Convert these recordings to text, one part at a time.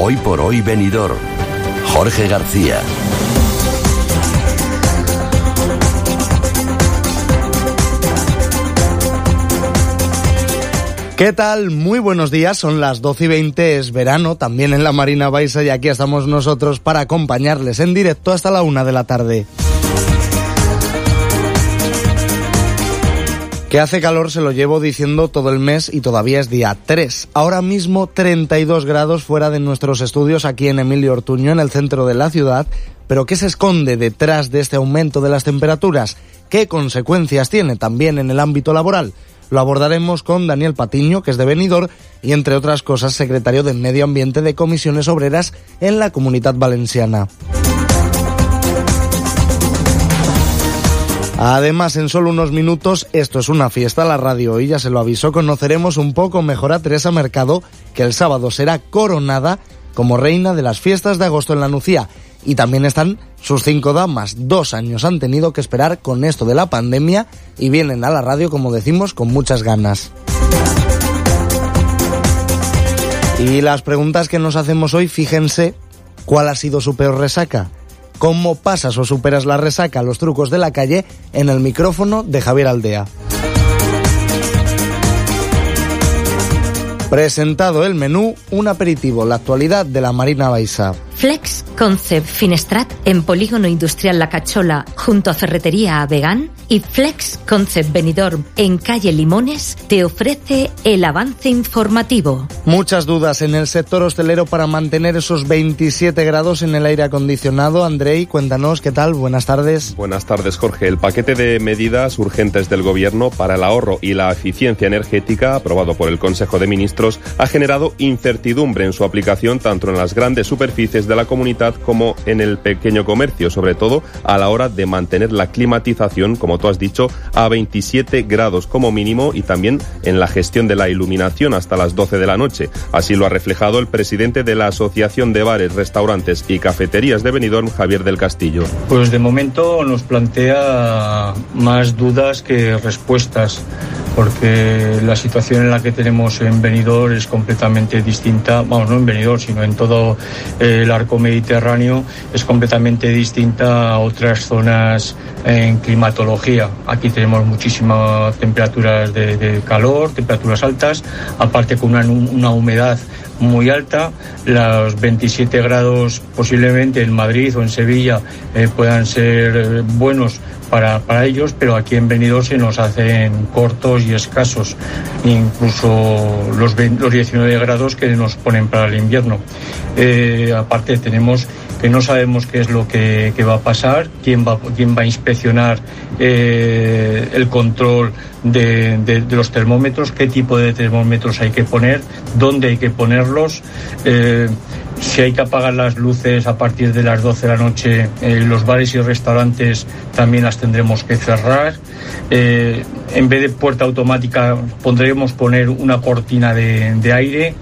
Hoy por hoy Benidorm. Jorge García. ¿Qué tal? Muy buenos días, son las 12:20, es verano, también en la Marina Baixa, y aquí estamos nosotros para acompañarles en directo hasta la 1 de la tarde. Que hace calor se lo llevo diciendo todo el mes y todavía es día 3. Ahora mismo 32 grados fuera de nuestros estudios aquí en Emilio Ortuño, en el centro de la ciudad. Pero ¿qué se esconde detrás de este aumento de las temperaturas? ¿Qué consecuencias tiene también en el ámbito laboral? Lo abordaremos con Daniel Patiño, que es de Benidorm y, entre otras cosas, secretario de Medio Ambiente de Comisiones Obreras en la Comunitat Valenciana. Además, en solo unos minutos, esto es una fiesta, la radio hoy ya se lo avisó, conoceremos un poco mejor a Teresa Mercado, que el sábado será coronada como reina de las fiestas de agosto en la Nucía. Y también están sus 5 damas. 2 años han tenido que esperar con esto de la pandemia y vienen a la radio, como decimos, con muchas ganas. Y las preguntas que nos hacemos hoy, fíjense, ¿cuál ha sido su peor resaca? ¿Cómo pasas o superas la resaca, los trucos de la calle? En el micrófono de Javier Aldea. Presentado el menú, un aperitivo, la actualidad de la Marina Baixa. Flex Concept Finestrat en Polígono Industrial La Cachola junto a Ferretería Avegán y Flex Concept Benidorm en Calle Limones te ofrece el avance informativo. Muchas dudas en el sector hostelero para mantener esos 27 grados en el aire acondicionado. Andrei, cuéntanos, ¿qué tal? Buenas tardes. Buenas tardes, Jorge. El paquete de medidas urgentes del Gobierno para el ahorro y la eficiencia energética, aprobado por el Consejo de Ministros, ha generado incertidumbre en su aplicación tanto en las grandes superficies de la comunidad como en el pequeño comercio, sobre todo a la hora de mantener la climatización, como tú has dicho, a 27 grados como mínimo y también en la gestión de la iluminación hasta las 12 de la noche. Así lo ha reflejado el presidente de la Asociación de Bares, Restaurantes y Cafeterías de Benidorm, Javier del Castillo. Pues de momento nos plantea más dudas que respuestas, porque la situación en la que tenemos en Benidorm es completamente distinta, vamos, no en Benidorm, sino en todo el arco mediterráneo, es completamente distinta a otras zonas en climatología. Aquí tenemos muchísimas temperaturas de calor, temperaturas altas, aparte con una humedad muy alta. Los 27 grados posiblemente en Madrid o en Sevilla puedan ser buenos para ellos, pero aquí en Benidorm se nos hacen cortos y escasos, incluso los 19 grados que nos ponen para el invierno. Aparte tenemos que no sabemos qué es lo que va a pasar, quién va a inspeccionar el control de los termómetros, qué tipo de termómetros hay que poner, dónde hay que ponerlos, si hay que apagar las luces a partir de las 12 de la noche, los bares y restaurantes también las tendremos que cerrar. En vez de puerta automática podremos poner una cortina de aire.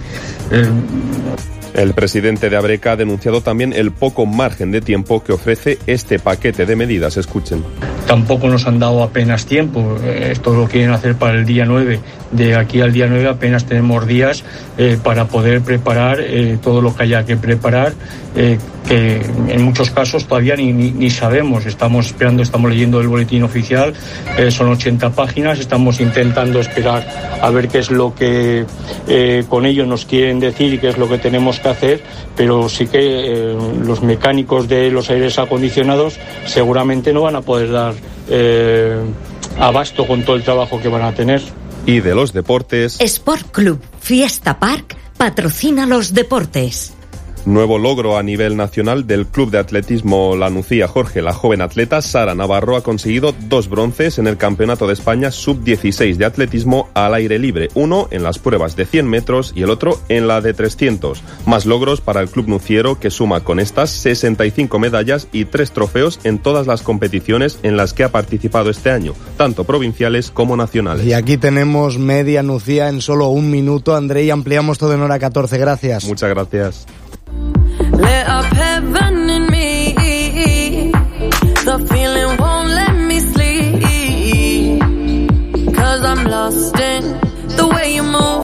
El presidente de Abreca ha denunciado también el poco margen de tiempo que ofrece este paquete de medidas. Escuchen. Tampoco nos han dado apenas tiempo. Esto lo quieren hacer para el día 9. De aquí al día 9 apenas tenemos días para poder preparar todo lo que haya que preparar, que en muchos casos todavía ni sabemos. Estamos esperando, estamos leyendo el boletín oficial, son 80 páginas, estamos intentando esperar a ver qué es lo que con ello nos quieren decir y qué es lo que tenemos que hacer, pero sí que los mecánicos de los aires acondicionados seguramente no van a poder dar abasto con todo el trabajo que van a tener. Y de los deportes, Sport Club Fiesta Park patrocina los deportes. Nuevo logro a nivel nacional del Club de Atletismo La Nucía, Jorge. La joven atleta Sara Navarro ha conseguido 2 bronces en el Campeonato de España Sub-16 de atletismo al aire libre. Uno en las pruebas de 100 metros y el otro en la de 300. Más logros para el Club Nuciero, que suma con estas 65 medallas y 3 trofeos en todas las competiciones en las que ha participado este año, tanto provinciales como nacionales. Y aquí tenemos Media Nucía en solo un minuto. Andrei, ampliamos todo en hora 14. Gracias. Muchas gracias. Let up heaven in me, the feeling won't let me sleep, 'cause I'm lost in